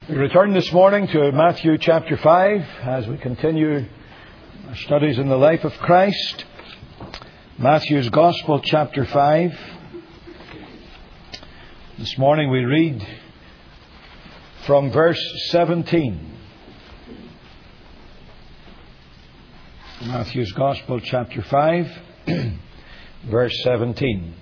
We return this morning to Matthew chapter 5 as we continue our studies in the life of Christ. Matthew's Gospel chapter 5. This morning we read from verse 17. Matthew's Gospel chapter 5, verse 17.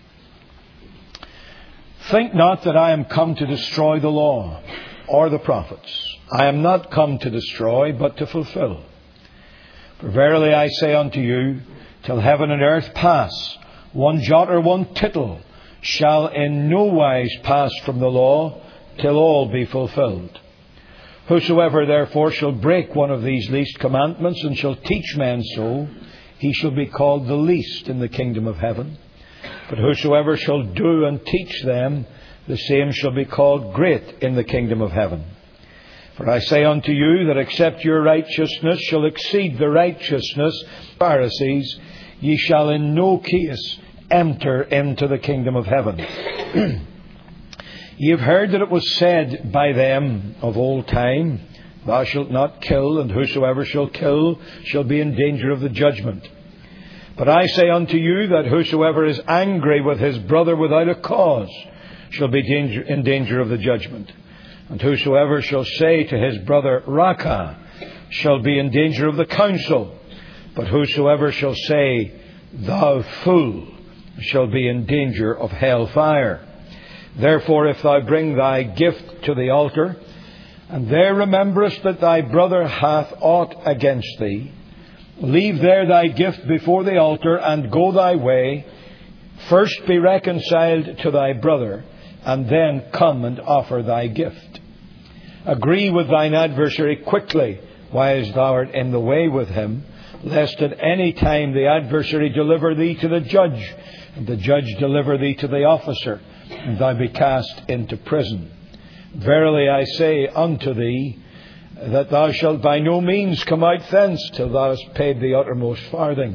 Think not that I am come to destroy the law or the prophets. I am not come to destroy, but to fulfill. For verily I say unto you, till heaven and earth pass, one jot or one tittle shall in no wise pass from the law, till all be fulfilled. Whosoever therefore shall break one of these least commandments, and shall teach men so, he shall be called the least in the kingdom of heaven. But whosoever shall do and teach them, the same shall be called great in the kingdom of heaven. For I say unto you that except your righteousness shall exceed the righteousness of the Pharisees, ye shall in no case enter into the kingdom of heaven. Ye have heard that it was said by them of old time, Thou shalt not kill, and whosoever shall kill shall be in danger of the judgment. But I say unto you that whosoever is angry with his brother without a cause shall be in danger of the judgment. And whosoever shall say to his brother, Raca, shall be in danger of the council. But whosoever shall say, Thou fool, shall be in danger of hell fire. Therefore, if thou bring thy gift to the altar, and there rememberest that thy brother hath aught against thee, leave there thy gift before the altar, and go thy way. First be reconciled to thy brother, and then come and offer thy gift. Agree with thine adversary quickly, whilst thou art in the way with him, lest at any time the adversary deliver thee to the judge, and the judge deliver thee to the officer, and thou be cast into prison. Verily I say unto thee, that thou shalt by no means come out thence till thou hast paid the uttermost farthing.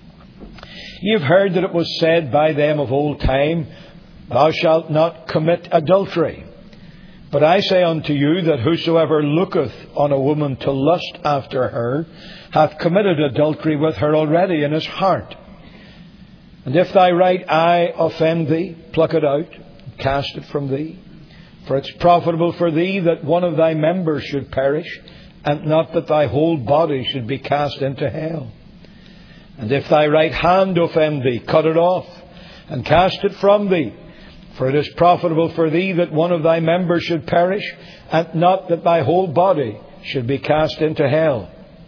Ye have heard that it was said by them of old time, Thou shalt not commit adultery. But I say unto you that whosoever looketh on a woman to lust after her hath committed adultery with her already in his heart. And if thy right eye offend thee, pluck it out, and cast it from thee. For it's profitable for thee that one of thy members should perish, and not that thy whole body should be cast into hell. And if thy right hand offend thee, cut it off, and cast it from thee. For it is profitable for thee that one of thy members should perish, and not that thy whole body should be cast into hell.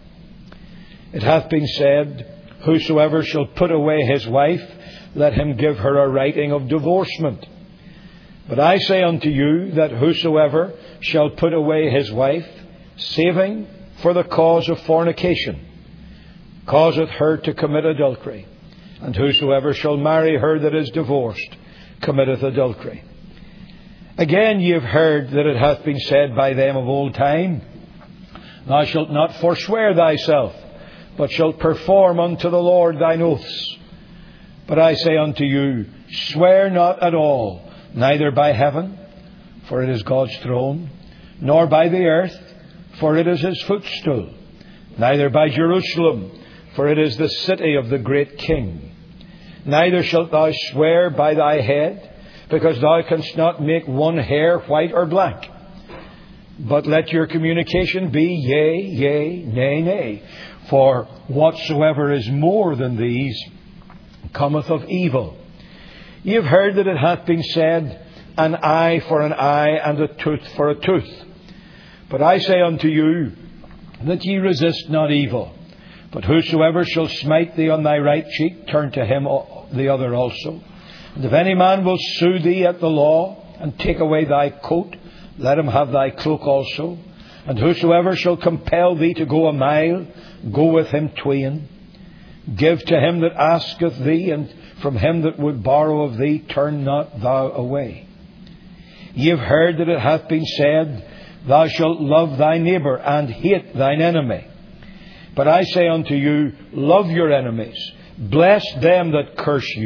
It hath been said, Whosoever shall put away his wife, let him give her a writing of divorcement. But I say unto you that whosoever shall put away his wife, saving for the cause of fornication, causeth her to commit adultery. And whosoever shall marry her that is divorced, committeth adultery. Again ye have heard that it hath been said by them of old time, Thou shalt not forswear thyself, but shalt perform unto the Lord thine oaths. But I say unto you, swear not at all, neither by heaven, for it is God's throne, nor by the earth, for it is his footstool, neither by Jerusalem, for it is the city of the great King. Neither shalt thou swear by thy head, because thou canst not make one hair white or black. But let your communication be yea, yea, nay, nay. For whatsoever is more than these cometh of evil. Ye have heard that it hath been said, An eye for an eye, and a tooth for a tooth. But I say unto you, that ye resist not evil. But whosoever shall smite thee on thy right cheek, turn to him the other also. And if any man will sue thee at the law, and take away thy coat, let him have thy cloak also. And whosoever shall compel thee to go a mile, go with him twain. Give to him that asketh thee, and from him that would borrow of thee, turn not thou away. Ye have heard that it hath been said, Thou shalt love thy neighbour, and hate thine enemy. But I say unto you, love your enemies, bless them that curse you,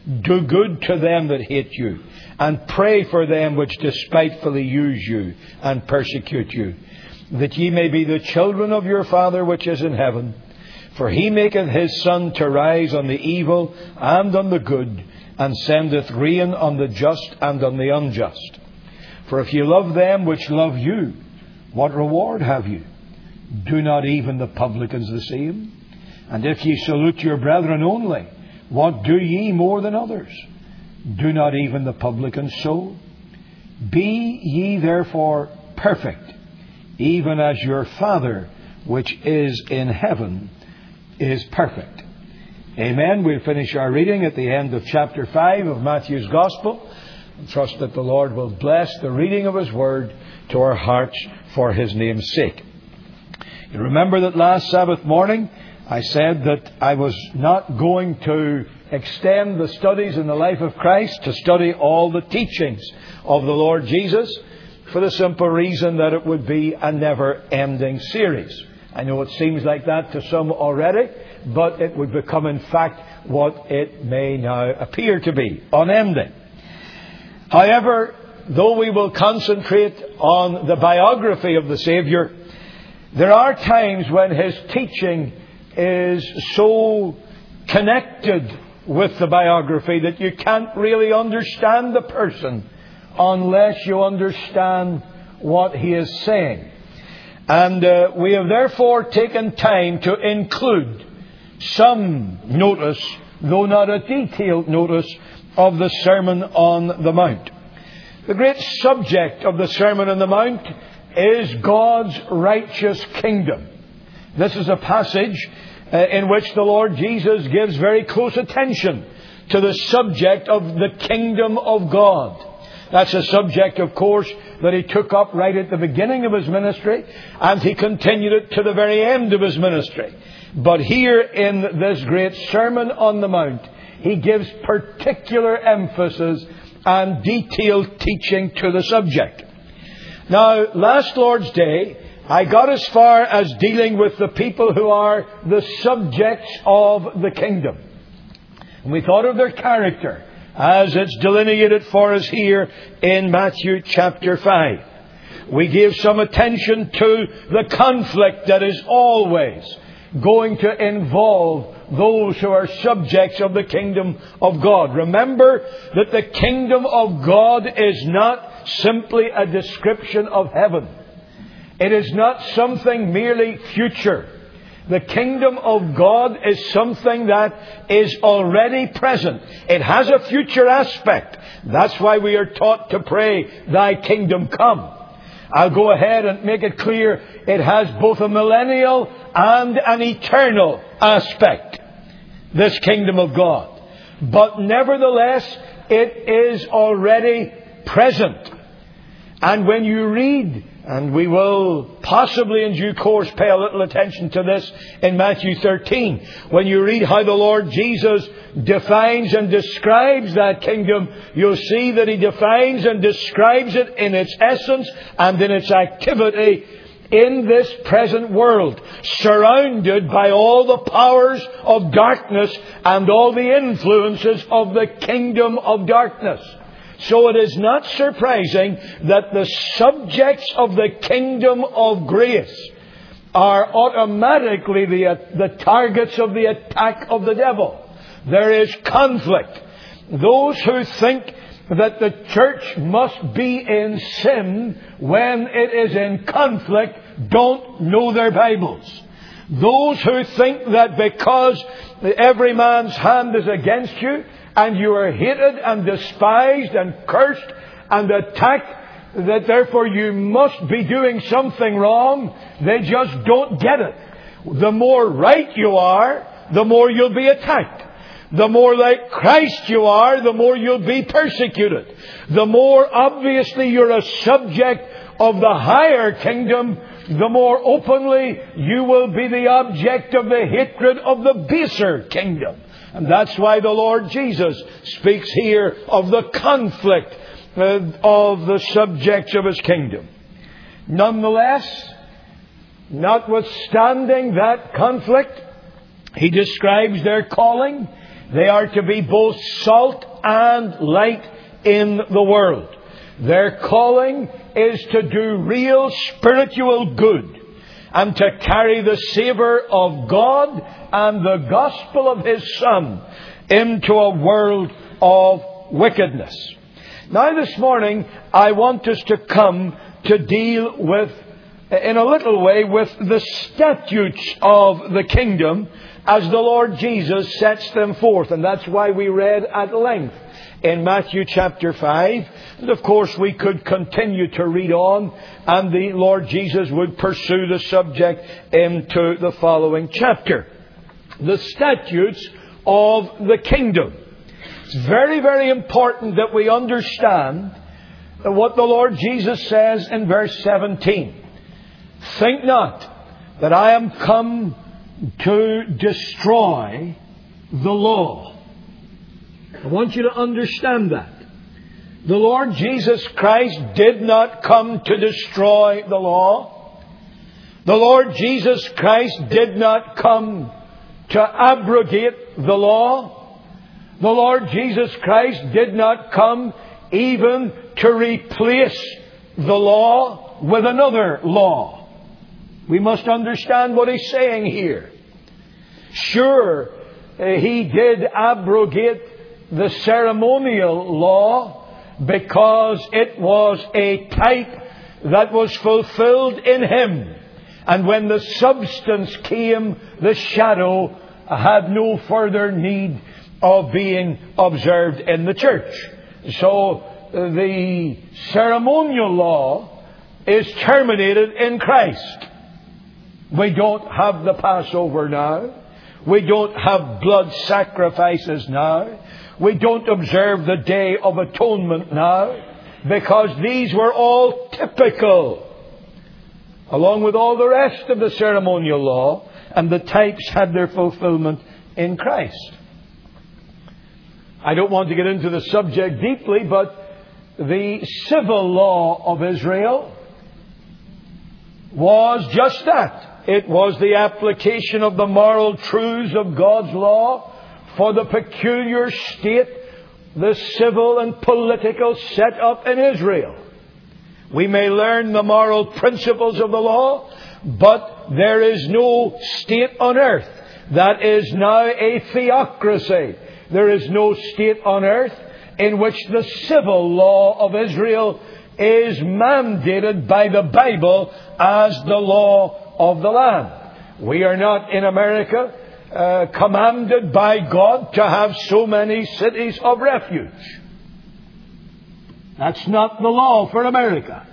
Do good to them that hate you, and pray for them which despitefully use you and persecute you, that ye may be the children of your Father which is in heaven. For He maketh His sun to rise on the evil and on the good, and sendeth rain on the just and on the unjust. For if ye love them which love you, what reward have you? Do not even the publicans the same? And if ye salute your brethren only, what do ye more than others? Do not even the publicans so? Be ye therefore perfect, even as your Father which is in heaven is perfect. Amen. We'll finish our reading at the end of chapter 5 of Matthew's Gospel. And trust that the Lord will bless the reading of His Word to our hearts for His name's sake. You remember that last Sabbath morning I said that I was not going to extend the studies in the life of Christ to study all the teachings of the Lord Jesus, for the simple reason that it would be a never-ending series. I know it seems like that to some already, but it would become in fact what it may now appear to be, unending. However, though we will concentrate on the biography of the Saviour, there are times when His teaching is so connected with the biography that you can't really understand the person unless you understand what he is saying. And we have therefore taken time to include some notice, though not a detailed notice, of the Sermon on the Mount. The great subject of the Sermon on the Mount is God's righteous kingdom. This is a passage in which the Lord Jesus gives very close attention to the subject of the kingdom of God. That's a subject, of course, that He took up right at the beginning of His ministry, and He continued it to the very end of His ministry. But here in this great Sermon on the Mount, He gives particular emphasis and detailed teaching to the subject. Now, last Lord's Day, I got as far as dealing with the people who are the subjects of the kingdom. And we thought of their character as it's delineated for us here in Matthew chapter 5. We gave some attention to the conflict that is always going to involve those who are subjects of the kingdom of God. Remember that the kingdom of God is not simply a description of heaven. It is not something merely future. The kingdom of God is something that is already present. It has a future aspect. That's why we are taught to pray, Thy kingdom come. I'll go ahead and make it clear. It has both a millennial and an eternal aspect, this kingdom of God. But nevertheless, it is already present. And when you read, and we will possibly in due course pay a little attention to this in Matthew 13. When you read how the Lord Jesus defines and describes that kingdom, you'll see that He defines and describes it in its essence and in its activity in this present world, surrounded by all the powers of darkness and all the influences of the kingdom of darkness. So it is not surprising that the subjects of the kingdom of grace are automatically the targets of the attack of the devil. There is conflict. Those who think that the church must be in sin when it is in conflict don't know their Bibles. Those who think that because every man's hand is against you, and you are hated and despised and cursed and attacked, that therefore you must be doing something wrong, they just don't get it. The more right you are, the more you'll be attacked. The more like Christ you are, the more you'll be persecuted. The more obviously you're a subject of the higher kingdom, the more openly you will be the object of the hatred of the baser kingdom. And that's why the Lord Jesus speaks here of the conflict of the subjects of His kingdom. Nonetheless, notwithstanding that conflict, He describes their calling. They are to be both salt and light in the world. Their calling is to do real spiritual good and to carry the savour of God and the gospel of His Son into a world of wickedness. Now this morning I want us to come to deal with, in a little way, with the statutes of the kingdom as the Lord Jesus sets them forth. And that's why we read at length in Matthew chapter 5. And of course we could continue to read on, and the Lord Jesus would pursue the subject into the following chapter. The statutes of the kingdom. It's very, very important that we understand what the Lord Jesus says in verse 17. Think not that I am come to destroy the law. I want you to understand that. The Lord Jesus Christ did not come to destroy the law. The Lord Jesus Christ did not come to abrogate the law. The Lord Jesus Christ did not come even to replace the law with another law. We must understand what He's saying here. Sure, He did abrogate the ceremonial law because it was a type that was fulfilled in Him. And when the substance came, the shadow had no further need of being observed in the church. So the ceremonial law is terminated in Christ. We don't have the Passover now. We don't have blood sacrifices now. We don't observe the Day of Atonement now, because these were all typical, along with all the rest of the ceremonial law, and the types had their fulfillment in Christ. I don't want to get into the subject deeply, but the civil law of Israel was just that. It was the application of the moral truths of God's law for the peculiar state, the civil and political set-up in Israel. We may learn the moral principles of the law, but there is no state on earth that is now a theocracy. There is no state on earth in which the civil law of Israel is mandated by the Bible as the law of the land. We are not in America commanded by God to have so many cities of refuge. That's not the law for America.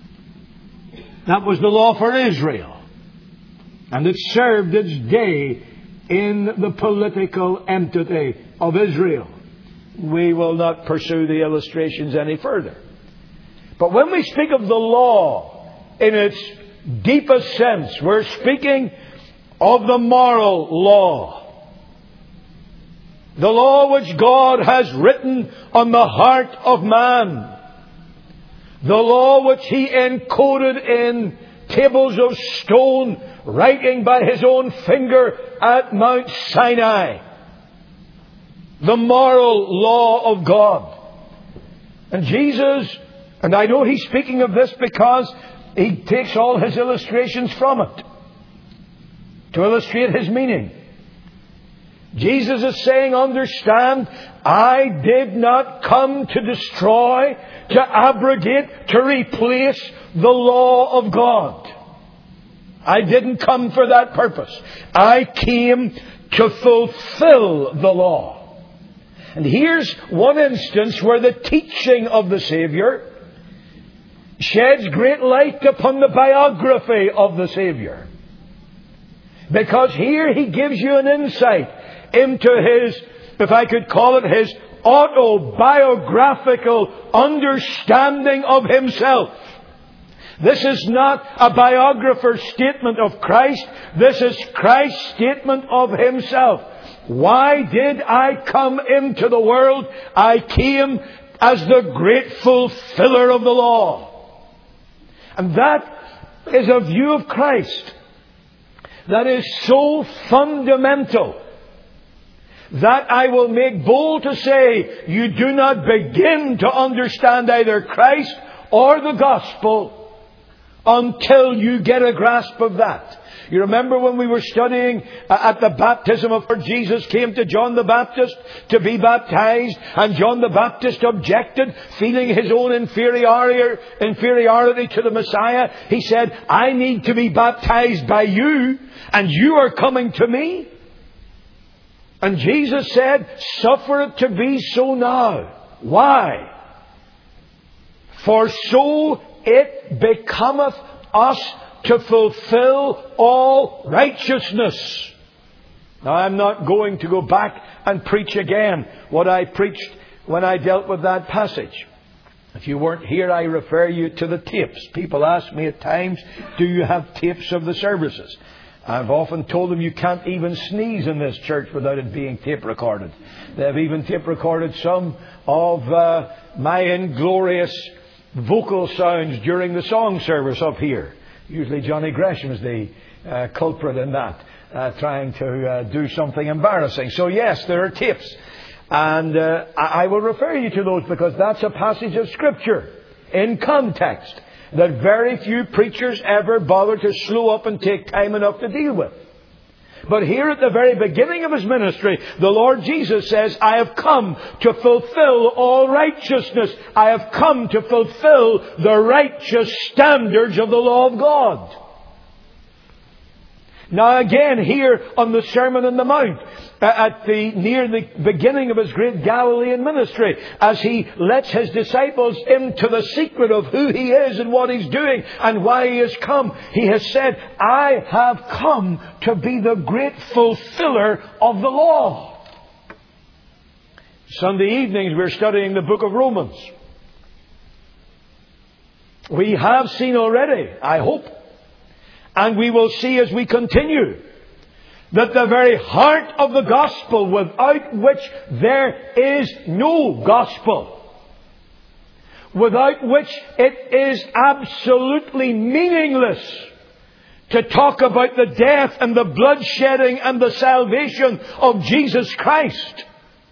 That was the law for Israel. And it served its day in the political entity of Israel. We will not pursue the illustrations any further. But when we speak of the law in its deepest sense, we're speaking of the moral law. The law which God has written on the heart of man. The law which He encoded in tables of stone, writing by His own finger at Mount Sinai. The moral law of God. And Jesus, and I know He's speaking of this because He takes all His illustrations from it to illustrate His meaning. Jesus is saying, understand, I did not come to destroy, to abrogate, to replace the law of God. I didn't come for that purpose. I came to fulfill the law. And here's one instance where the teaching of the Saviour sheds great light upon the biography of the Saviour. Because here He gives you an insight into His, if I could call it, His autobiographical understanding of Himself. This is not a biographer's statement of Christ. This is Christ's statement of Himself. Why did I come into the world? I came as the great fulfiller of the law. And that is a view of Christ that is so fundamental that I will make bold to say, you do not begin to understand either Christ or the gospel until you get a grasp of that. You remember when we were studying at the baptism of Jesus came to John the Baptist to be baptized, and John the Baptist objected, feeling his own inferiority to the Messiah. He said, I need to be baptized by you, and you are coming to me. And Jesus said, suffer it to be so now. Why? For so it becometh us to fulfill all righteousness. Now, I'm not going to go back and preach again what I preached when I dealt with that passage. If you weren't here, I refer you to the tapes. People ask me at times, do you have tapes of the services? I've often told them you can't even sneeze in this church without it being tape recorded. They've even tape recorded some of my inglorious vocal sounds during the song service up here. Usually Johnny Gresham's the culprit in that, trying to do something embarrassing. So yes, there are tapes. And I will refer you to those because that's a passage of Scripture in context that very few preachers ever bother to slow up and take time enough to deal with. But here at the very beginning of His ministry, the Lord Jesus says, I have come to fulfill all righteousness. I have come to fulfill the righteous standards of the law of God. Now again, here on the Sermon on the Mount, near the beginning of His great Galilean ministry, as He lets His disciples into the secret of who He is and what He's doing and why He has come, He has said, I have come to be the great fulfiller of the law. Sunday evenings we're studying the book of Romans. We have seen already, I hope, and we will see as we continue, that the very heart of the gospel, without which there is no gospel, without which it is absolutely meaningless to talk about the death and the bloodshedding and the salvation of Jesus Christ.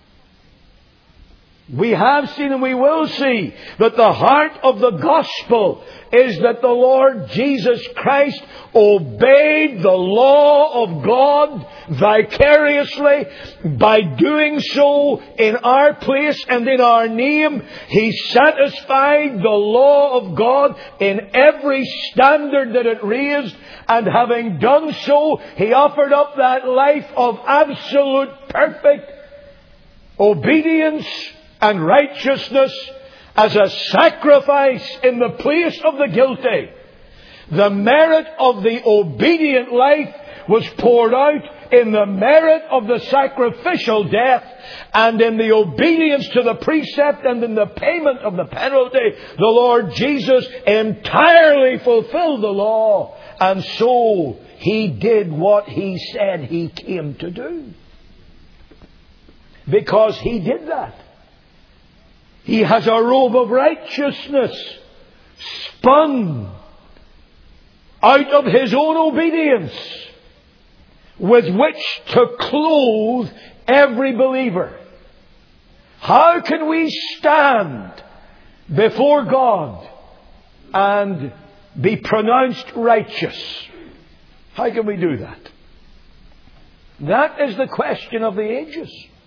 We have seen and we will see that the heart of the gospel is that the Lord Jesus Christ obeyed the law of God vicariously. By doing so in our place and in our name, He satisfied the law of God in every standard that it raised. And having done so, He offered up that life of absolute perfect obedience and righteousness as a sacrifice in the place of the guilty. The merit of the obedient life was poured out in the merit of the sacrificial death, and in the obedience to the precept and in the payment of the penalty. The Lord Jesus entirely fulfilled the law, and so He did what He said He came to do. Because He did that, He has a robe of righteousness spun out of His own obedience with which to clothe every believer. How can we stand before God and be pronounced righteous? How can we do that? That is the question of the ages.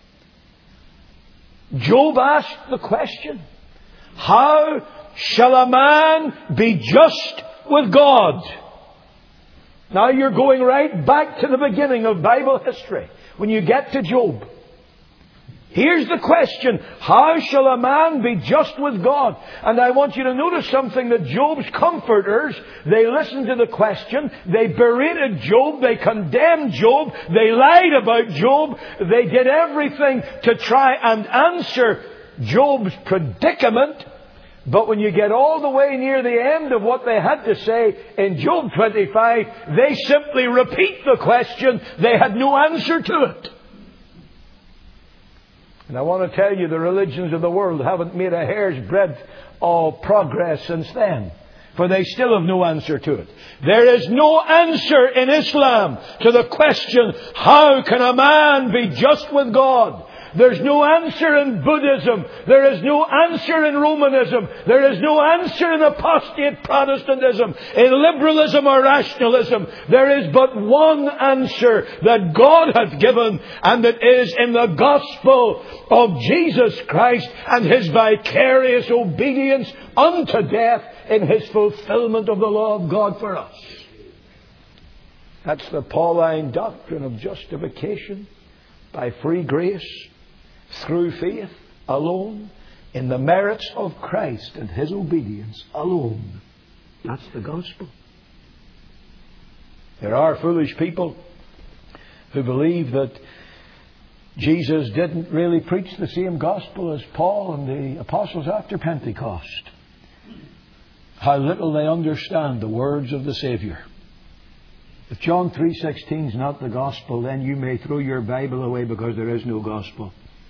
Job asked the question, how shall a man be just with God? Now you're going right back to the beginning of Bible history when you get to Job. Here's the question, how shall a man be just with God? And I want you to notice something, that Job's comforters, they listened to the question, they berated Job, they condemned Job, they lied about Job, they did everything to try and answer Job's predicament. But when you get all the way near the end of what they had to say in Job 25, they simply repeat the question. They had no answer to it. And I want to tell you, the religions of the world haven't made a hair's breadth of progress since then. For they still have no answer to it. There is no answer in Islam to the question, how can a man be just with God? There's no answer in Buddhism. There is no answer in Romanism. There is no answer in apostate Protestantism, in liberalism or rationalism. There is but one answer that God hath given, and it is in the gospel of Jesus Christ and His vicarious obedience unto death in His fulfillment of the law of God for us. That's the Pauline doctrine of justification by free grace, through faith alone, in the merits of Christ and His obedience alone. That's the gospel. There are foolish people who believe that Jesus didn't really preach the same gospel as Paul and the apostles after Pentecost. How little they understand the words of the Saviour. If John 3:16 is not the gospel, then you may throw your Bible away, because there is no gospel.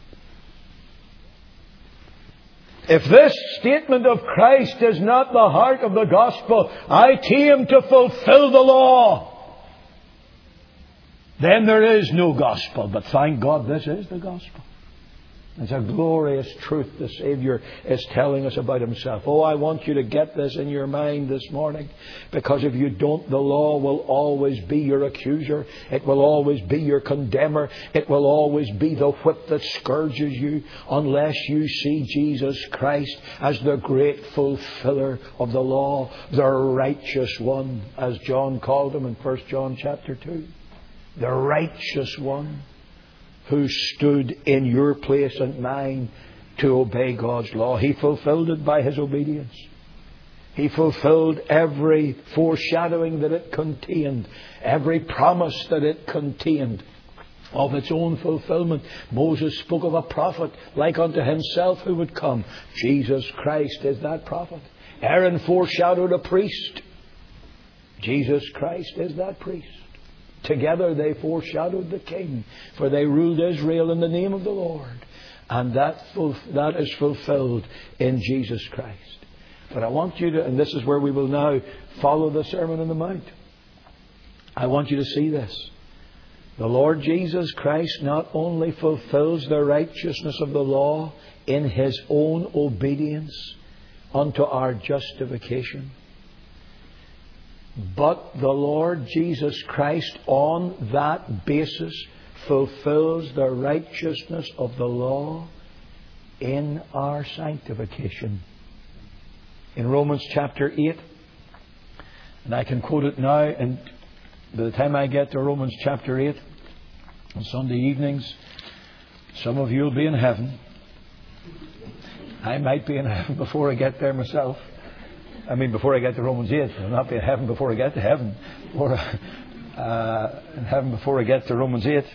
If this statement of Christ is not the heart of the gospel, I came to fulfill the law, then there is no gospel. But thank God this is the gospel. It's a glorious truth the Saviour is telling us about Himself. Oh, I want you to get this in your mind this morning, because if you don't, the law will always be your accuser. It will always be your condemner. It will always be the whip that scourges you, unless you see Jesus Christ as the great fulfiller of the law, the righteous one, as John called Him in 1 John chapter 2. The righteous one, who stood in your place and mine to obey God's law. He fulfilled it by His obedience. He fulfilled every foreshadowing that it contained, every promise that it contained of its own fulfillment. Moses spoke of a prophet like unto himself who would come. Jesus Christ is that prophet. Aaron foreshadowed a priest. Jesus Christ is that priest. Together they foreshadowed the King, for they ruled Israel in the name of the Lord. And that is fulfilled in Jesus Christ. But I want you to, and this is where we will now follow the Sermon on the Mount. I want you to see this. The Lord Jesus Christ not only fulfills the righteousness of the law in His own obedience unto our justification, but the Lord Jesus Christ on that basis fulfills the righteousness of the law in our sanctification. In Romans chapter 8, and I can quote it now, and by the time I get to Romans chapter 8 on Sunday evenings, some of you will be in heaven. I might be in heaven before I get there myself. Before I get to Romans 8. I'll not be in heaven before I get to heaven. Or in heaven before I get to Romans 8.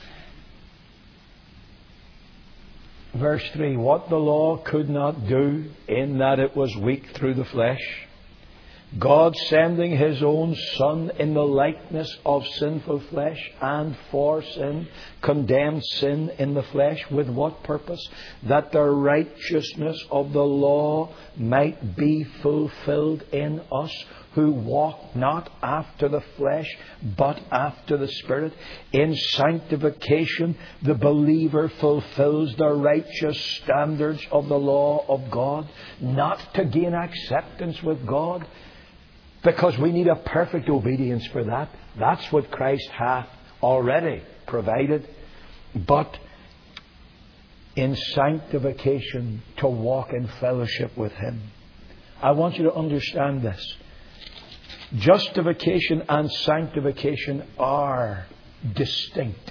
Verse 3. What the law could not do, in that it was weak through the flesh, God sending His own Son in the likeness of sinful flesh, and for sin, condemned sin in the flesh. With what purpose? That the righteousness of the law might be fulfilled in us, who walk not after the flesh, but after the Spirit. In sanctification, the believer fulfills the righteous standards of the law of God, not to gain acceptance with God, because we need a perfect obedience for that. That's what Christ hath already provided. But in sanctification, to walk in fellowship with Him. I want you to understand this. Justification and sanctification are distinct,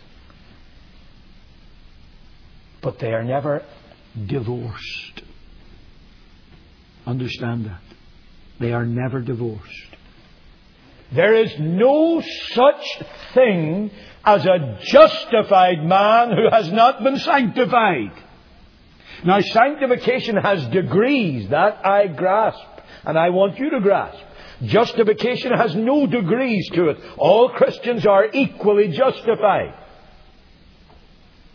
but they are never divorced. Understand that. They are never divorced. There is no such thing as a justified man who has not been sanctified. Now, sanctification has degrees. That I grasp, and I want you to grasp. Justification has no degrees to it. All Christians are equally justified.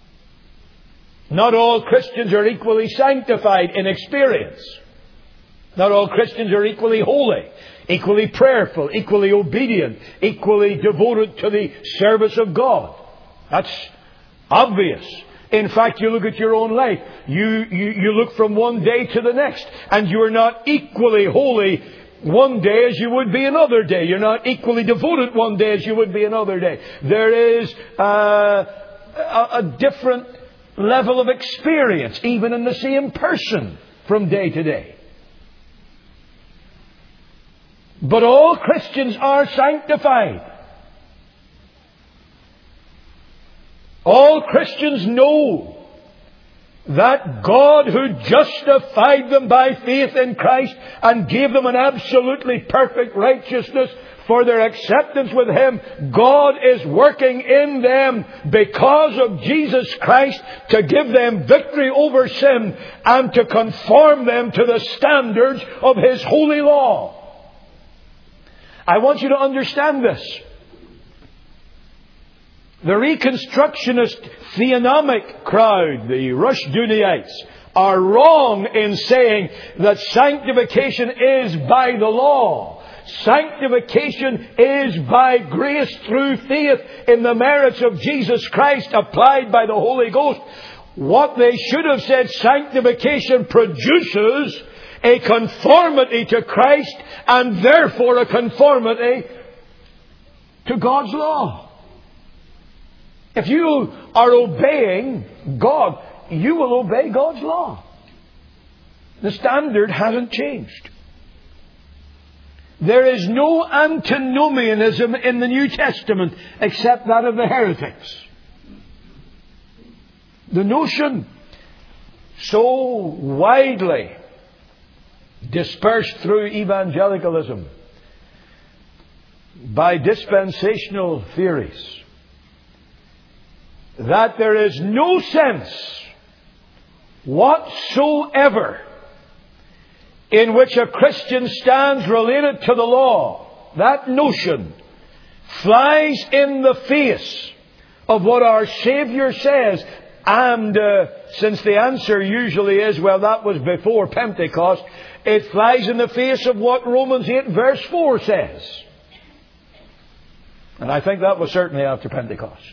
Not all Christians are equally sanctified in experience. Not all Christians are equally holy, equally prayerful, equally obedient, equally devoted to the service of God. That's obvious. In fact, you look at your own life. You look from one day to the next, and you are not equally holy one day as you would be another day. You're not equally devoted one day as you would be another day. There is a different level of experience, even in the same person, from day to day. But all Christians are sanctified. All Christians know that God, who justified them by faith in Christ and gave them an absolutely perfect righteousness for their acceptance with Him, God is working in them because of Jesus Christ to give them victory over sin and to conform them to the standards of His holy law. I want you to understand this. The Reconstructionist theonomic crowd, the Rushdunites, are wrong in saying that sanctification is by the law. Sanctification is by grace through faith in the merits of Jesus Christ applied by the Holy Ghost. What they should have said, sanctification produces a conformity to Christ and therefore a conformity to God's law. If you are obeying God, you will obey God's law. The standard hasn't changed. There is no antinomianism in the New Testament except that of the heretics. The notion so widely dispersed through evangelicalism by dispensational theories that there is no sense whatsoever in which a Christian stands related to the law. That notion flies in the face of what our Saviour says. And since the answer usually is, well, that was before Pentecost, it flies in the face of what Romans 8 verse 4 says. And I think that was certainly after Pentecost.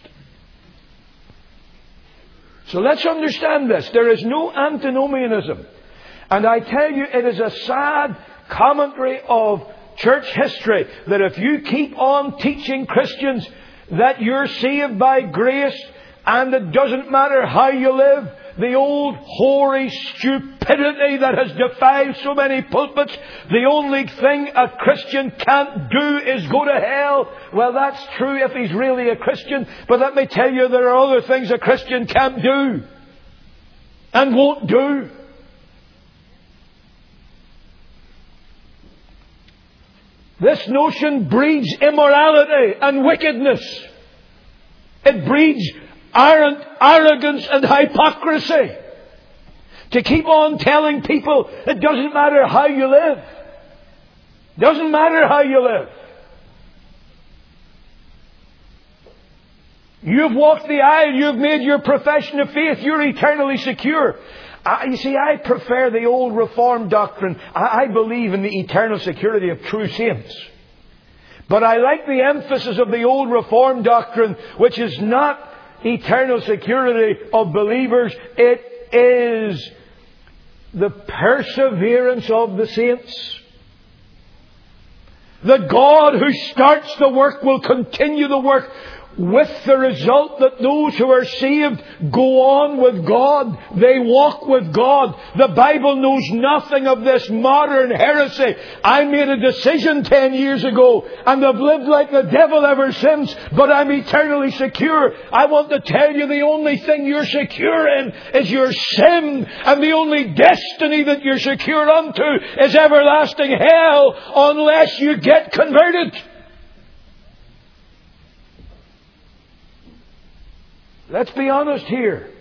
So let's understand this. There is no antinomianism. And I tell you, it is a sad commentary of church history that if you keep on teaching Christians that you're saved by grace and it doesn't matter how you live, the old hoary stupidity that has defiled so many pulpits, the only thing a Christian can't do is go to hell. Well, that's true if he's really a Christian, but let me tell you, there are other things a Christian can't do and won't do. This notion breeds immorality and wickedness. It breeds arrogance and hypocrisy. To keep on telling people it doesn't matter how you live. Doesn't matter how you live. You've walked the aisle. You've made your profession of faith. You're eternally secure. You see, I prefer the old Reformed doctrine. I believe in the eternal security of true saints. But I like the emphasis of the old Reformed doctrine, which is not eternal security of believers. It is the perseverance of the saints. The God who starts the work will continue the work, with the result that those who are saved go on with God. They walk with God. The Bible knows nothing of this modern heresy. I made a decision 10 years ago and I've lived like the devil ever since, but I'm eternally secure. I want to tell you, the only thing you're secure in is your sin, and the only destiny that you're secure unto is everlasting hell unless you get converted. Let's be honest here.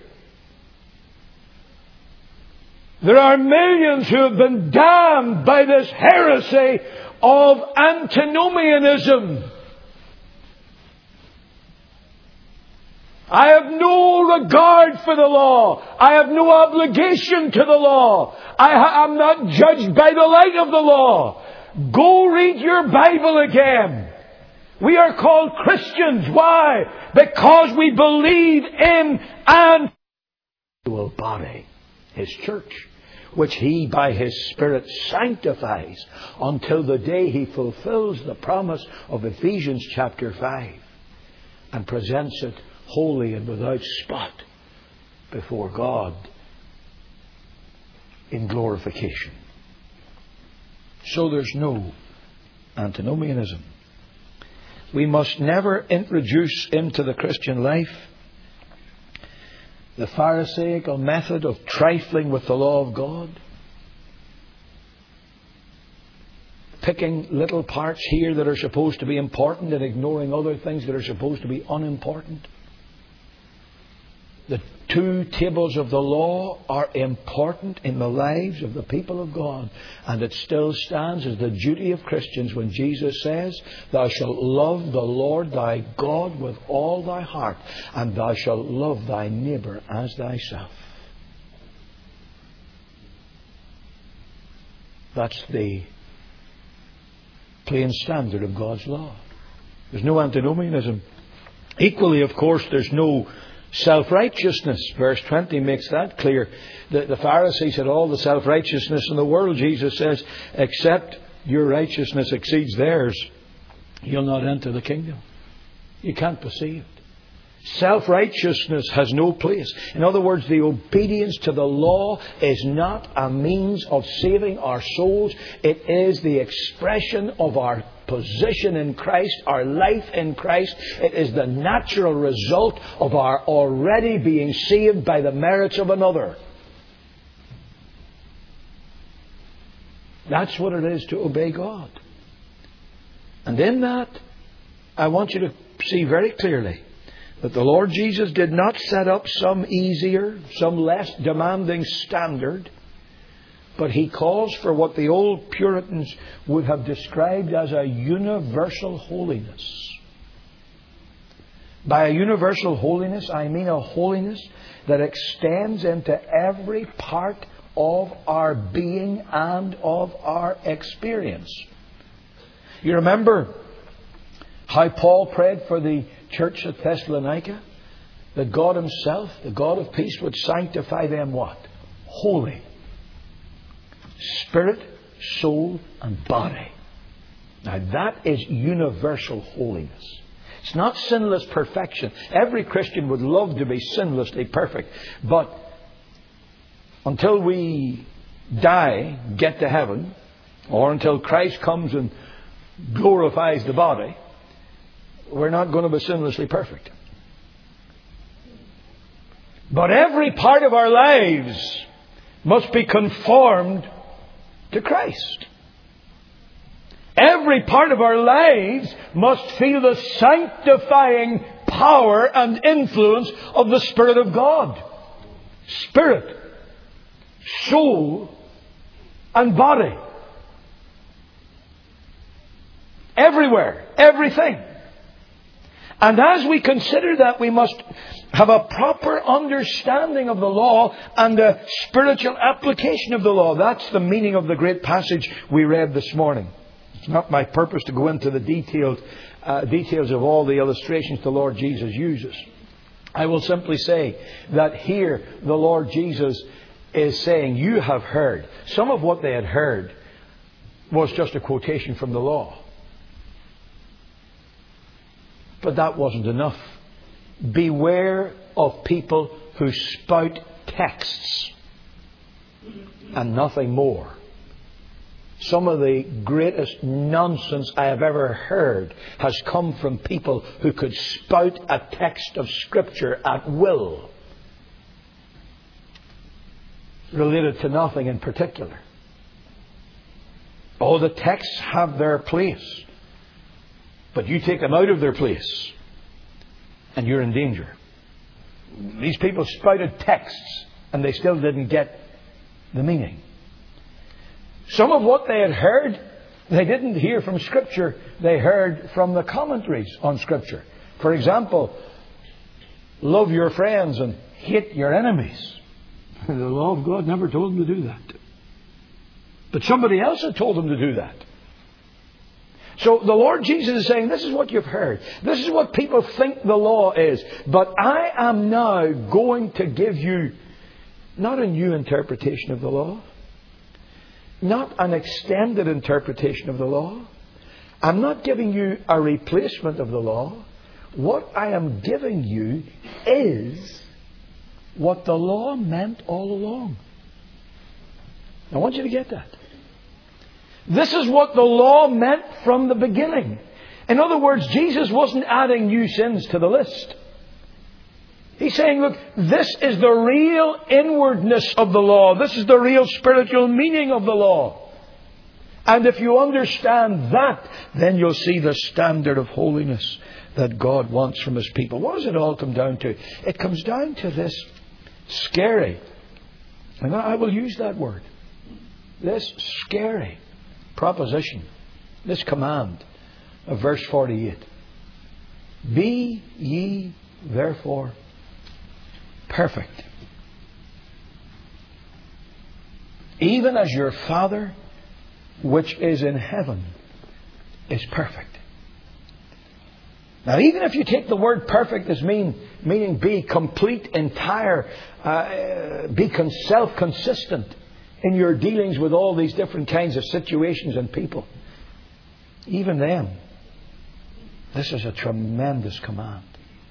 There are millions who have been damned by this heresy of antinomianism. I have no regard for the law. I have no obligation to the law. I am not judged by the light of the law. Go read your Bible again. We are called Christians. Why? Because we believe in and will body, His church, which He by His Spirit sanctifies until the day He fulfills the promise of Ephesians chapter 5 and presents it holy and without spot before God in glorification. So there's no antinomianism. We must never introduce into the Christian life the Pharisaical method of trifling with the law of God, picking little parts here that are supposed to be important and ignoring other things that are supposed to be unimportant. The two tables of the law are important in the lives of the people of God, and it still stands as the duty of Christians when Jesus says, "Thou shalt love the Lord thy God with all thy heart, and thou shalt love thy neighbour as thyself." That's the plain standard of God's law. There's no antinomianism. Equally, of course, there's no self-righteousness. Verse 20 makes that clear. The Pharisees had all the self-righteousness in the world. Jesus says, except your righteousness exceeds theirs, you'll not enter the kingdom. You can't be saved. Self-righteousness has no place. In other words, the obedience to the law is not a means of saving our souls. It is the expression of our position in Christ, our life in Christ. It is the natural result of our already being saved by the merits of another. That's what it is to obey God. And in that, I want you to see very clearly that the Lord Jesus did not set up some easier, some less demanding standard, but He calls for what the old Puritans would have described as a universal holiness. By a universal holiness, I mean a holiness that extends into every part of our being and of our experience. You remember how Paul prayed for the church at Thessalonica? That God Himself, the God of peace, would sanctify them what? Holy. Spirit, soul and body. Now that is universal holiness. It's not sinless perfection. Every Christian would love to be sinlessly perfect. But until we die, get to heaven, or until Christ comes and glorifies the body, we're not going to be sinlessly perfect. But every part of our lives must be conformed to Christ. Every part of our lives must feel the sanctifying power and influence of the Spirit of God. Spirit, soul, and body. Everywhere, everything. And as we consider that, we must have a proper understanding of the law and a spiritual application of the law. That's the meaning of the great passage we read this morning. It's not my purpose to go into the details of all the illustrations the Lord Jesus uses. I will simply say that here the Lord Jesus is saying, you have heard. Some of what they had heard was just a quotation from the law. But that wasn't enough. Beware of people who spout texts and nothing more. Some of the greatest nonsense I have ever heard has come from people who could spout a text of Scripture at will, related to nothing in particular. Oh, the texts have their place. But you take them out of their place and you're in danger. These people spouted texts and they still didn't get the meaning. Some of what they had heard, they didn't hear from Scripture. They heard from the commentaries on Scripture. For example, Love your friends and hate your enemies. The law of God never told them to do that. But somebody else had told them to do that. So the Lord Jesus is saying, this is what you've heard. This is what people think the law is. But I am now going to give you not a new interpretation of the law. Not an extended interpretation of the law. I'm not giving you a replacement of the law. What I am giving you is what the law meant all along. I want you to get that. This is what the law meant from the beginning. In other words, Jesus wasn't adding new sins to the list. He's saying, look, this is the real inwardness of the law. This is the real spiritual meaning of the law. And if you understand that, then you'll see the standard of holiness that God wants from His people. What does it all come down to? It comes down to this scary, and I will use that word, this scary proposition, this command of verse 48. Be ye therefore perfect, even as your Father which is in heaven is perfect. Now, even if you take the word perfect as meaning be complete, entire, be self-consistent in your dealings with all these different kinds of situations and people, even then, this is a tremendous command.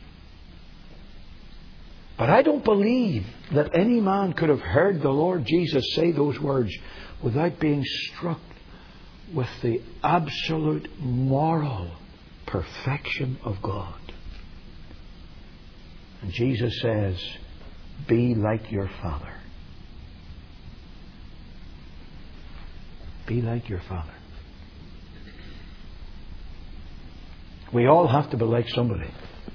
But I don't believe that any man could have heard the Lord Jesus say those words without being struck with the absolute moral perfection of God. And Jesus says, be like your Father. Be like your Father. We all have to be like somebody.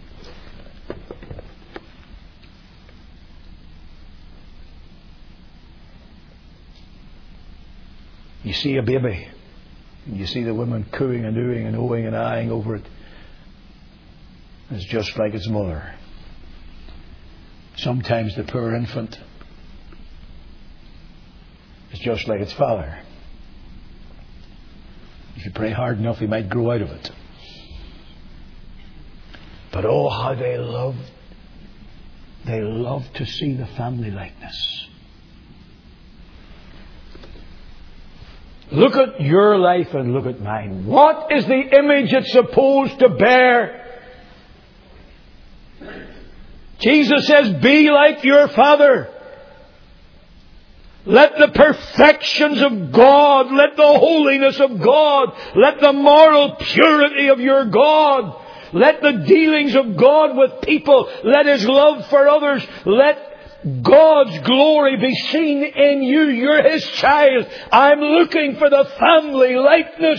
You see a baby, and you see the woman cooing and oohing and oohing and eyeing over it. It's just like its mother. Sometimes the poor infant is just like its father. If you pray hard enough, he might grow out of it. But oh, how they love to see the family likeness. Look at your life and look at mine. What is the image it's supposed to bear? Jesus says, be like your Father. Let the perfections of God, let the holiness of God, let the moral purity of your God, let the dealings of God with people, let His love for others, let God's glory be seen in you. You're His child. I'm looking for the family likeness.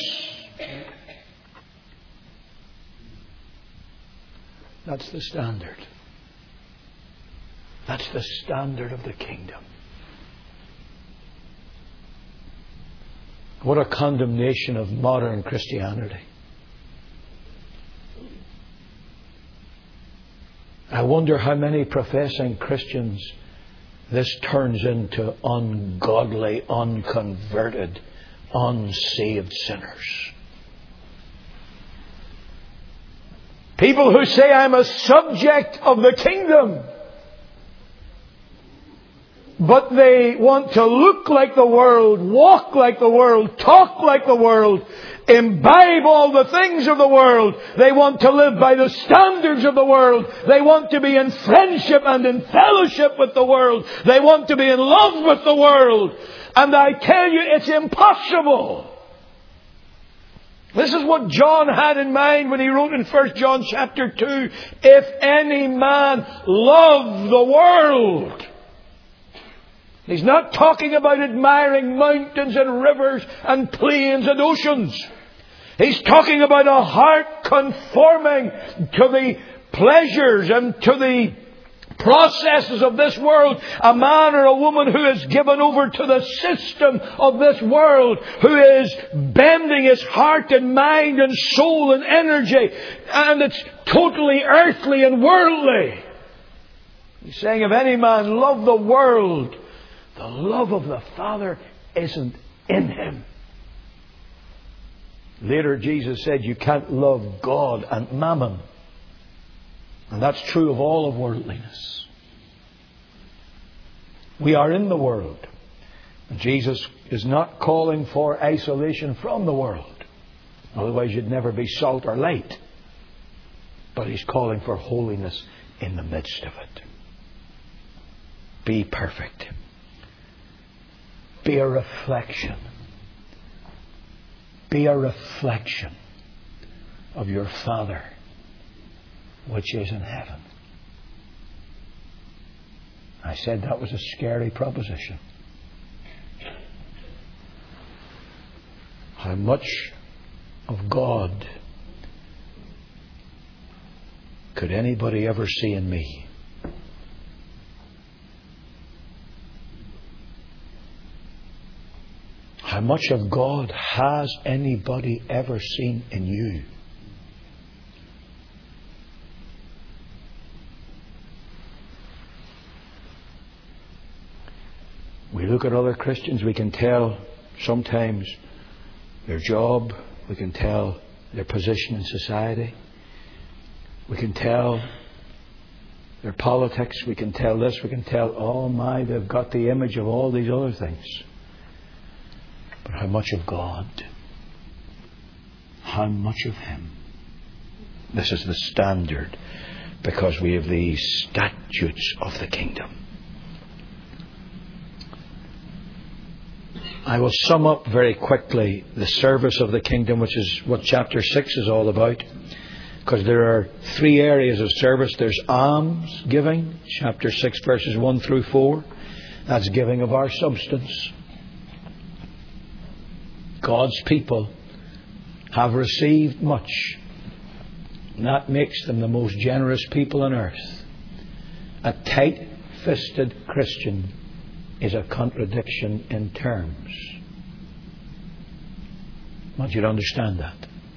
That's the standard. That's the standard of the kingdom. What a condemnation of modern Christianity. I wonder how many professing Christians this turns into ungodly, unconverted, unsaved sinners. People who say, I'm a subject of the kingdom, but they want to look like the world, walk like the world, talk like the world, imbibe all the things of the world. They want to live by the standards of the world. They want to be in friendship and in fellowship with the world. They want to be in love with the world. And I tell you, it's impossible. This is what John had in mind when he wrote in 1 John chapter 2, if any man love the world. He's not talking about admiring mountains and rivers and plains and oceans. He's talking about a heart conforming to the pleasures and to the processes of this world. A man or a woman who is given over to the system of this world, who is bending his heart and mind and soul and energy, and it's totally earthly and worldly. He's saying, if any man love the world, the love of the Father isn't in him. Later, Jesus said you can't love God and mammon. And that's true of all of worldliness. We are in the world. And Jesus is not calling for isolation from the world. Otherwise you'd never be salt or light. But He's calling for holiness in the midst of it. Be perfect. Be a reflection. Be a reflection of your Father which is in heaven. I said that was a scary proposition. How much of God could anybody ever see in me? How much of God has anybody ever seen in you? We look at other Christians, we can tell sometimes their job, we can tell their position in society, we can tell their politics, we can tell this, we can tell, oh my, they've got the image of all these other things. But how much of God? How much of Him? This is the standard, because we have these statutes of the kingdom. I will sum up very quickly the service of the kingdom, which is what chapter 6 is all about. Because there are 3 areas of service. There's alms giving, chapter 6 verses 1 through 4. That's giving of our substance. God's people have received much. And that makes them the most generous people on earth. A tight-fisted Christian is a contradiction in terms. I want you to understand that.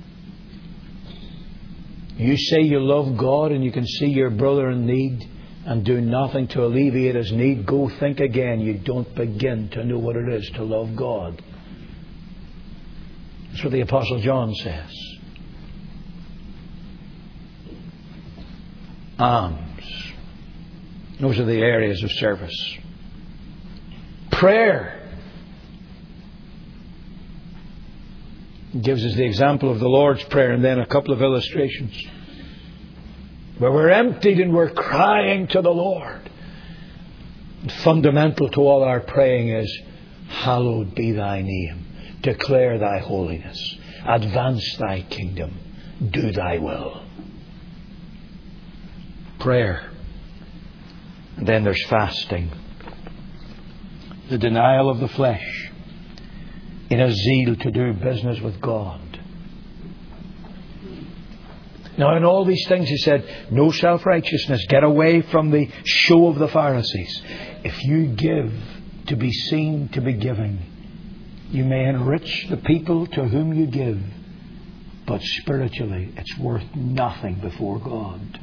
You say you love God and you can see your brother in need and do nothing to alleviate his need. Go think again. You don't begin to know what it is to love God. That's what the Apostle John says. Alms. Those are the areas of service. Prayer. He gives us the example of the Lord's Prayer and then a couple of illustrations where we're emptied and we're crying to the Lord. And fundamental to all our praying is, hallowed be Thy name. Declare Thy holiness. Advance Thy kingdom. Do Thy will. Prayer. And then there's fasting. The denial of the flesh in a zeal to do business with God. Now in all these things He said, no self-righteousness. Get away from the show of the Pharisees. If you give to be seen to be giving, you may enrich the people to whom you give, but spiritually it's worth nothing before God.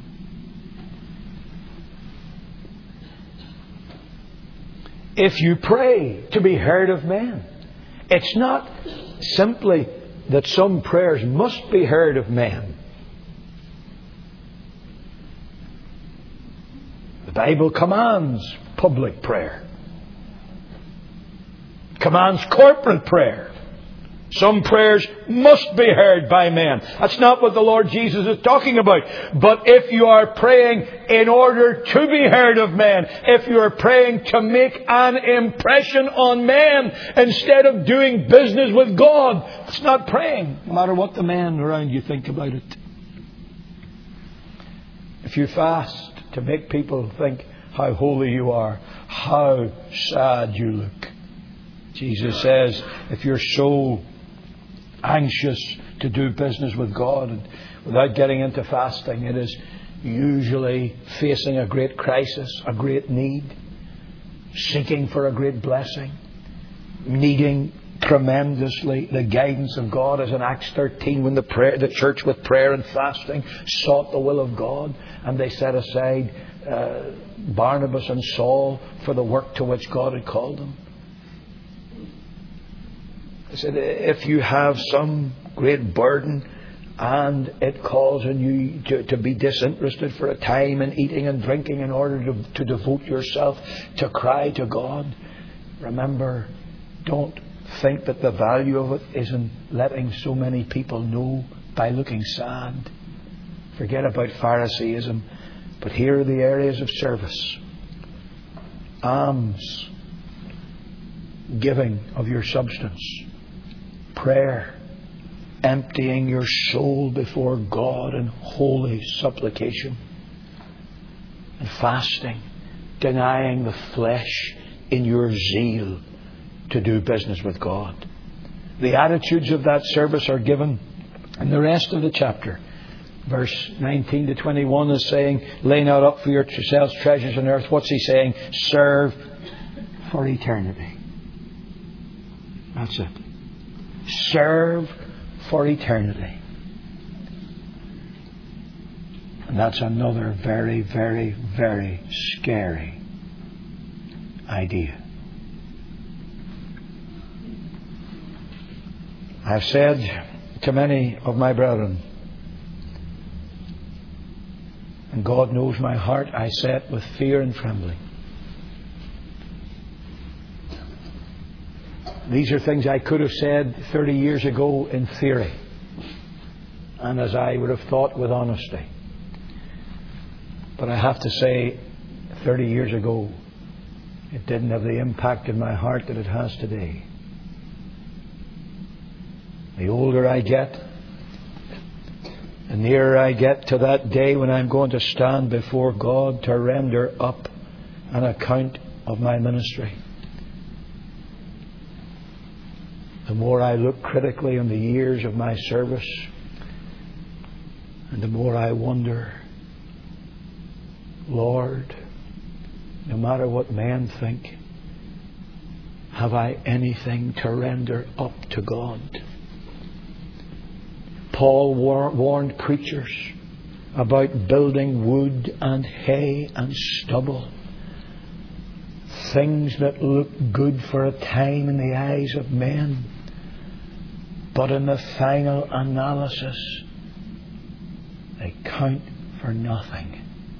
If you pray to be heard of men, it's not simply that some prayers must be heard of men. The Bible commands public prayer. Commands corporate prayer. Some prayers must be heard by men. That's not what the Lord Jesus is talking about. But if you are praying in order to be heard of men, if you are praying to make an impression on men instead of doing business with God, it's not praying, no matter what the men around you think about it. If you fast to make people think how holy you are, how sad you look. Jesus says, if you're so anxious to do business with God and without getting into fasting, it is usually facing a great crisis, a great need, seeking for a great blessing, needing tremendously the guidance of God, as in Acts 13 when the church with prayer and fasting sought the will of God, and they set aside Barnabas and Saul for the work to which God had called them. I said, if you have some great burden and it calls on you to be disinterested for a time in eating and drinking in order to devote yourself to cry to God, remember, don't think that the value of it is in letting so many people know by looking sad. Forget about Phariseeism. But here are the areas of service. Alms, giving of your substance, prayer, emptying your soul before God in holy supplication, and fasting, denying the flesh in your zeal to do business with God. The attitudes of that service are given in the rest of the chapter. Verse 19 to 21 is saying, lay not up for yourselves treasures on earth. What's he saying? Serve for eternity. That's it. Serve for eternity. And that's another very, very, very scary idea. I've said to many of my brethren, and God knows my heart, I say it with fear and trembling. These are things I could have said 30 years ago in theory, and as I would have thought with honesty. But I have to say, 30 years ago, it didn't have the impact in my heart that it has today. The older I get, the nearer I get to that day when I'm going to stand before God to render up an account of my ministry, the more I look critically on the years of my service, and the more I wonder, Lord, no matter what men think, have I anything to render up to God? Paul warned preachers about building wood and hay and stubble, things that look good for a time in the eyes of men, but in the final analysis they count for nothing.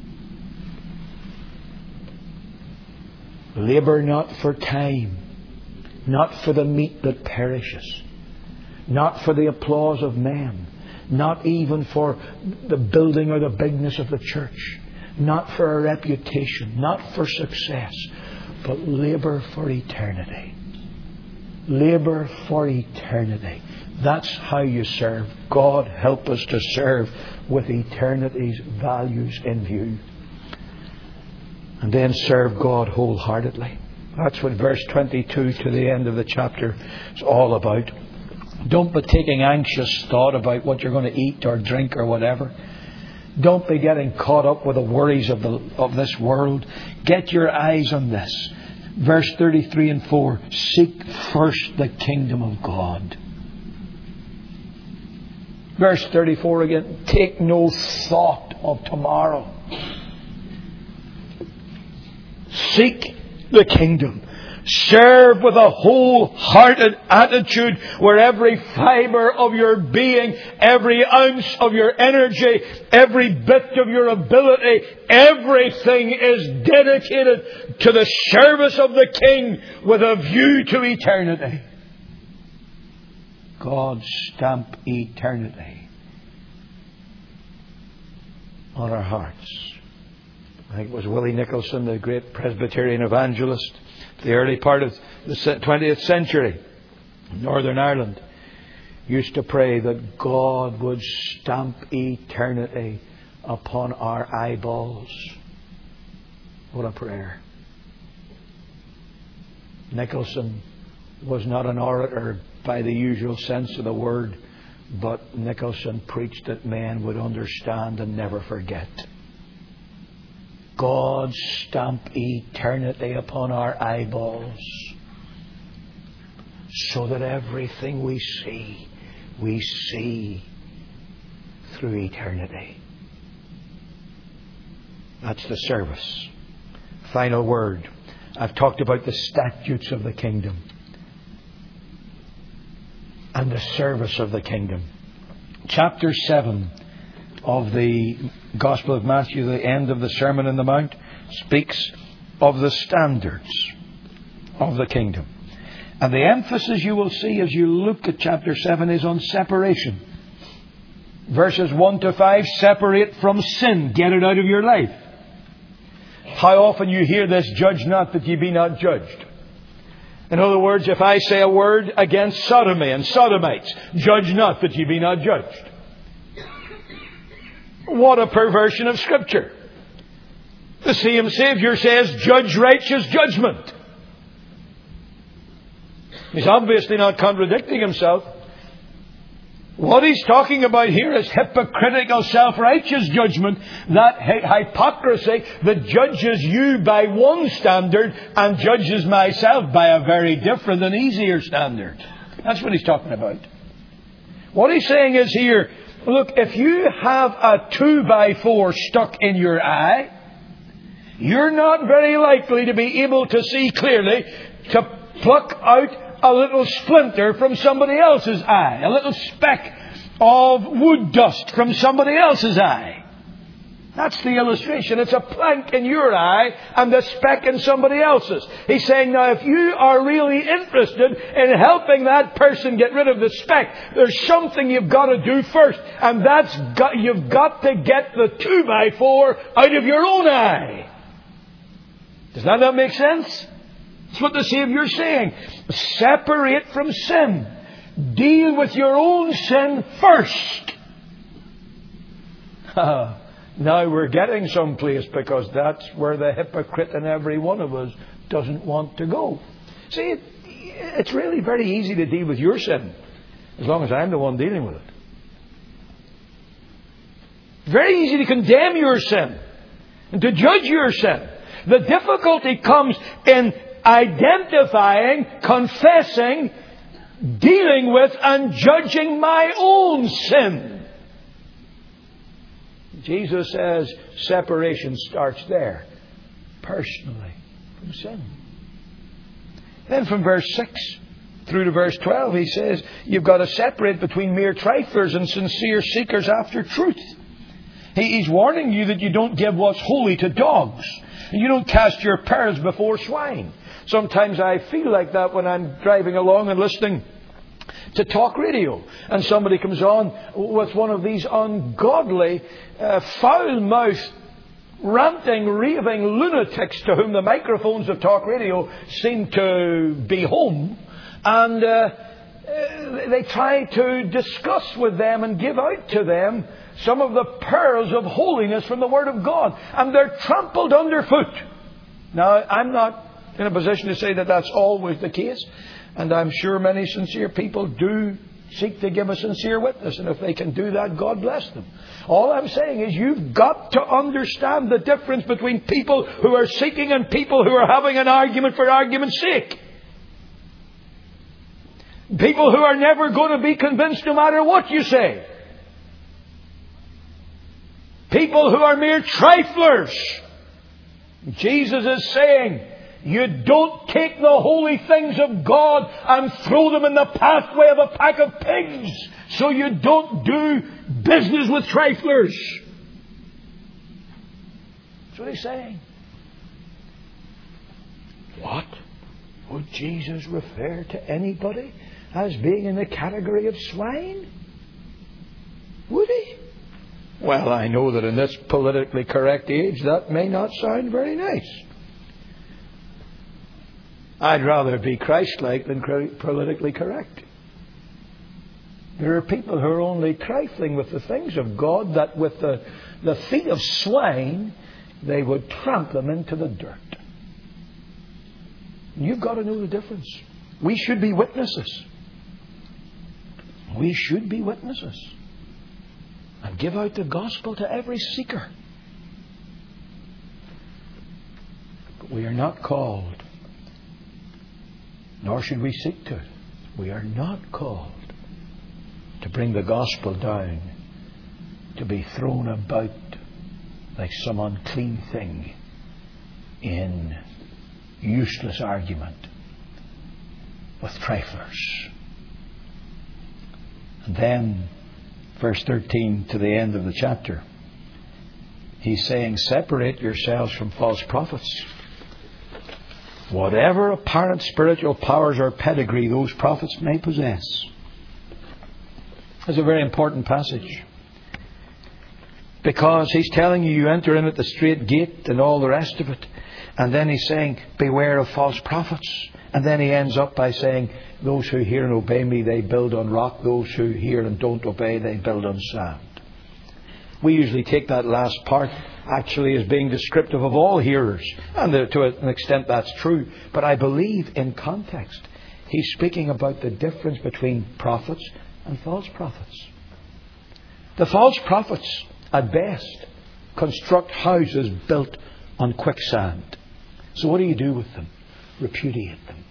Labour not for time, not for the meat that perishes, not for the applause of men, not even for the building or the bigness of the church, not for a reputation, not for success, but labour for eternity. Labour for eternity. That's how you serve. God help us to serve with eternity's values in view. And then serve God wholeheartedly. That's what verse 22 to the end of the chapter is all about. Don't be taking anxious thought about what you're going to eat or drink or whatever. Don't be getting caught up with the worries of this world. Get your eyes on this. Verse 33 and 4. Seek first the kingdom of God. Verse 34 again. Take no thought of tomorrow. Seek the kingdom. Serve with a wholehearted attitude where every fibre of your being, every ounce of your energy, every bit of your ability, everything is dedicated to the service of the King with a view to eternity. God stamp eternity on our hearts. I think it was Willie Nicholson, the great Presbyterian evangelist, the early part of the 20th century, Northern Ireland, used to pray that God would stamp eternity upon our eyeballs. What a prayer. Nicholson was not an orator by the usual sense of the word, but Nicholson preached that men would understand and never forget. God stamp eternity upon our eyeballs. so that everything we see through eternity. That's the service. Final word. I've talked about the statutes of the kingdom and the service of the kingdom. Chapter 7 of the Gospel of Matthew, the end of the Sermon on the Mount, speaks of the standards of the kingdom. And the emphasis you will see as you look at chapter 7 is on separation. Verses 1 to 5, separate from sin. Get it out of your life. How often you hear this, judge not that ye be not judged. In other words, if I say a word against sodomy and sodomites, judge not that ye be not judged. What a perversion of Scripture. The same Saviour says, judge righteous judgment. He's obviously not contradicting himself. What he's talking about here is hypocritical self-righteous judgment, that hypocrisy that judges you by one standard and judges myself by a very different and easier standard. That's what he's talking about. What he's saying is here, look, if you have a 2x4 stuck in your eye, you're not very likely to be able to see clearly to pluck out a little splinter from somebody else's eye, a little speck of wood dust from somebody else's eye. That's the illustration. It's a plank in your eye and a speck in somebody else's. He's saying, now if you are really interested in helping that person get rid of the speck, there's something you've got to do first. And that's you've got to get the 2x4 out of your own eye. Does that not make sense? That's what the Saviour's saying. Separate from sin. Deal with your own sin first. Now we're getting someplace, because that's where the hypocrite in every one of us doesn't want to go. See, it's really very easy to deal with your sin, as long as I'm the one dealing with it. Very easy to condemn your sin and to judge your sin. The difficulty comes in identifying, confessing, dealing with and judging my own sin. Jesus says separation starts there, personally, from sin. Then from verse 6 through to verse 12, he says you've got to separate between mere triflers and sincere seekers after truth. He's warning you that you don't give what's holy to dogs. You don't cast your pearls before swine. Sometimes I feel like that when I'm driving along and listening to talk radio, and somebody comes on with one of these ungodly, foul-mouthed, ranting, raving lunatics to whom the microphones of talk radio seem to be home, and they try to discuss with them and give out to them some of the pearls of holiness from the Word of God, and they're trampled underfoot. Now, I'm not in a position to say that that's always the case, and I'm sure many sincere people do seek to give a sincere witness, and if they can do that, God bless them. All I'm saying is you've got to understand the difference between people who are seeking and people who are having an argument for argument's sake. People who are never going to be convinced no matter what you say. People who are mere triflers. Jesus is saying, you don't take the holy things of God and throw them in the pathway of a pack of pigs. So you don't do business with triflers. That's what he's saying. What? Would Jesus refer to anybody as being in the category of swine? Would he? Well, I know that in this politically correct age, that may not sound very nice. I'd rather be Christ-like than politically correct. There are people who are only trifling with the things of God, that with the feet of swine, they would trample them into the dirt. And you've got to know the difference. We should be witnesses. We should be witnesses. And give out the gospel to every seeker. But we are not called, nor should we seek to, We are not called to bring the gospel down, to be thrown about like some unclean thing in useless argument with triflers. And then, verse 13 to the end of the chapter, he's saying, separate yourselves from false prophets. Whatever apparent spiritual powers or pedigree those prophets may possess. It's a very important passage. Because he's telling you, you enter in at the straight gate and all the rest of it. And then he's saying, beware of false prophets. And then he ends up by saying, those who hear and obey me, they build on rock. Those who hear and don't obey, they build on sand. We usually take that last part actually as being descriptive of all hearers. And to an extent that's true. But I believe in context, he's speaking about the difference between prophets and false prophets. The false prophets, at best, construct houses built on quicksand. So what do you do with them? Repudiate them.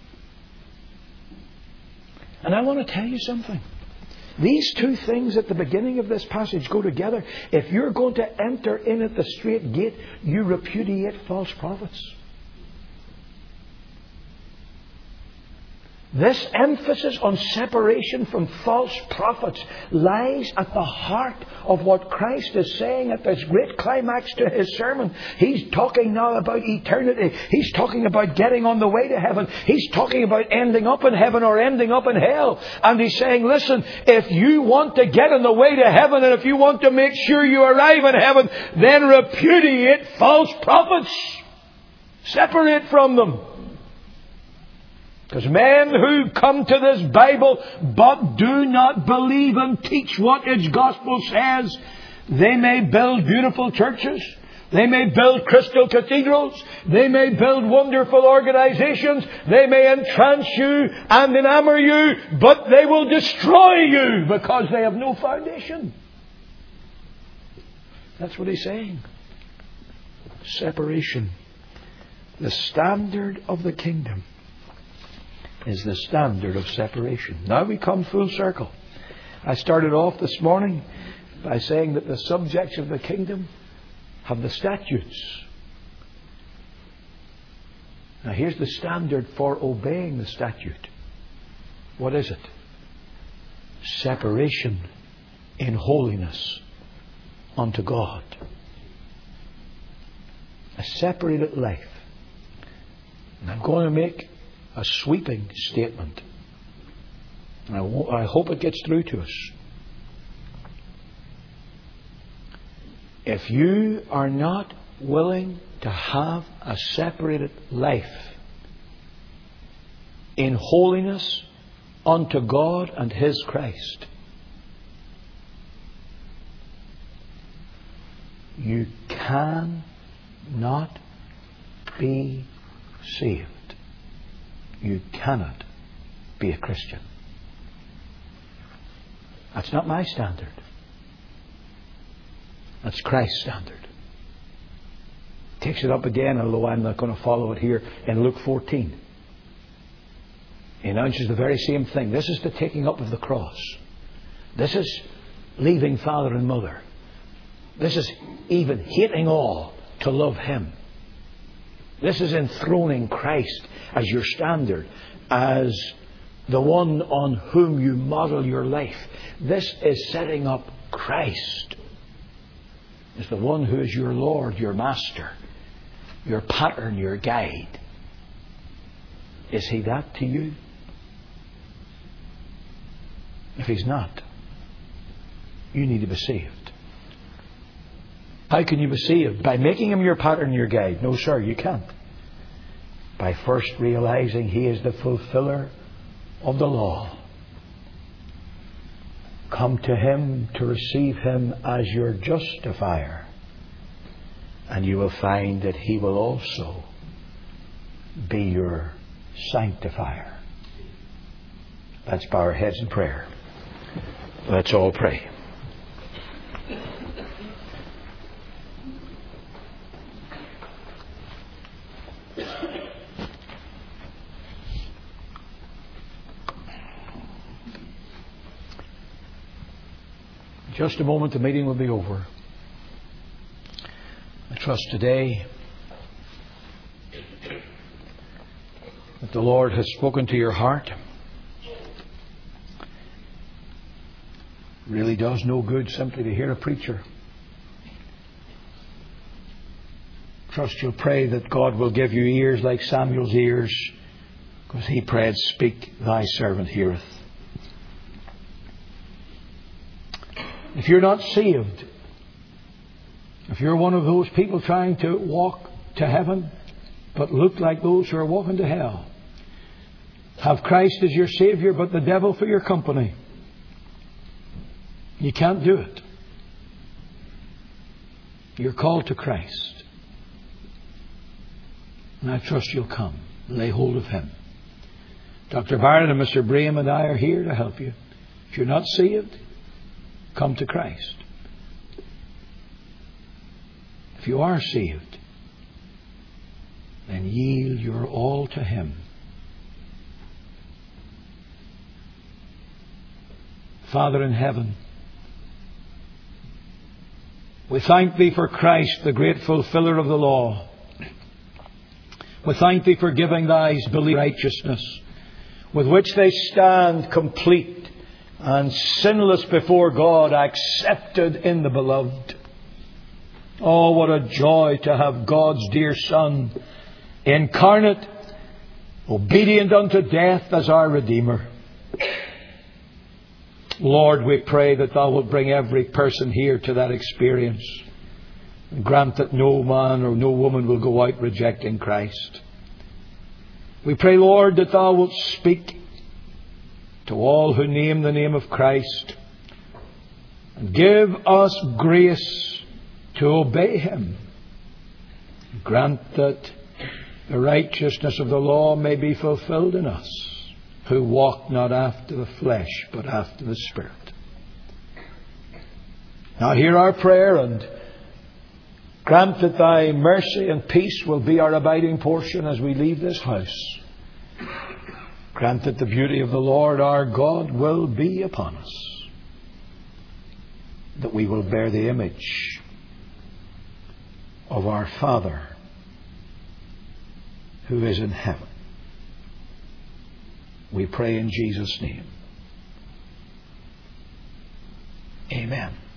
And I want to tell you something. These two things at the beginning of this passage go together. If you're going to enter in at the straight gate, you repudiate false prophets. This emphasis on separation from false prophets lies at the heart of what Christ is saying at this great climax to His sermon. He's talking now about eternity. He's talking about getting on the way to heaven. He's talking about ending up in heaven or ending up in hell. And He's saying, listen, if you want to get on the way to heaven and if you want to make sure you arrive in heaven, then repudiate false prophets. Separate from them. Because men who come to this Bible but do not believe and teach what its gospel says, they may build beautiful churches, they may build crystal cathedrals, they may build wonderful organizations, they may entrance you and enamour you, but they will destroy you because they have no foundation. That's what he's saying. Separation. The standard of the kingdom is the standard of separation. Now we come full circle. I started off this morning by saying that the subjects of the kingdom have the statutes. Now here's the standard for obeying the statute. What is it? Separation in holiness unto God. A separated life. And I'm going to make a sweeping statement. And I hope it gets through to us. If you are not willing to have a separated life in holiness unto God and His Christ, you cannot be saved. You cannot be a Christian. That's not my standard. That's Christ's standard. Takes it up again, although I'm not going to follow it here, in Luke 14. He announces the very same thing. This is the taking up of the cross. This is leaving father and mother. This is even hating all to love Him. This is enthroning Christ as your standard, as the one on whom you model your life. This is setting up Christ as the one who is your Lord, your Master, your pattern, your guide. Is He that to you? If He's not, you need to be saved. How can you be saved? By making Him your pattern, your guide? No, sir, you can't. By first realizing He is the fulfiller of the law. Come to Him to receive Him as your justifier. And you will find that He will also be your sanctifier. Let's bow our heads in prayer. Let's all pray. In just a moment the meeting will be over. I trust today that the Lord has spoken to your heart. It really does no good simply to hear a preacher. Trust you'll pray that God will give you ears like Samuel's ears, because he prayed, "Speak, thy servant heareth." If you're not saved, if you're one of those people trying to walk to heaven but look like those who are walking to hell, have Christ as your Saviour but the devil for your company, you can't do it. You're called to Christ. And I trust you'll come. Lay hold of Him. Dr. Barrett and Mr. Braham and I are here to help you. If you're not saved, come to Christ. If you are saved, then yield your all to Him. Father in heaven, we thank Thee for Christ, the great fulfiller of the law. We thank Thee for giving Thy belief righteousness, with which they stand complete and sinless before God, accepted in the Beloved. Oh, what a joy to have God's dear Son, incarnate, obedient unto death as our Redeemer. Lord, we pray that Thou wilt bring every person here to that experience. And grant that no man or no woman will go out rejecting Christ. We pray, Lord, that Thou wilt speak to all who name the name of Christ, and give us grace to obey Him. Grant that the righteousness of the law may be fulfilled in us, who walk not after the flesh, but after the Spirit. Now hear our prayer, and grant that Thy mercy and peace will be our abiding portion as we leave this house. Grant that the beauty of the Lord our God will be upon us, that we will bear the image of our Father who is in heaven. We pray in Jesus' name. Amen.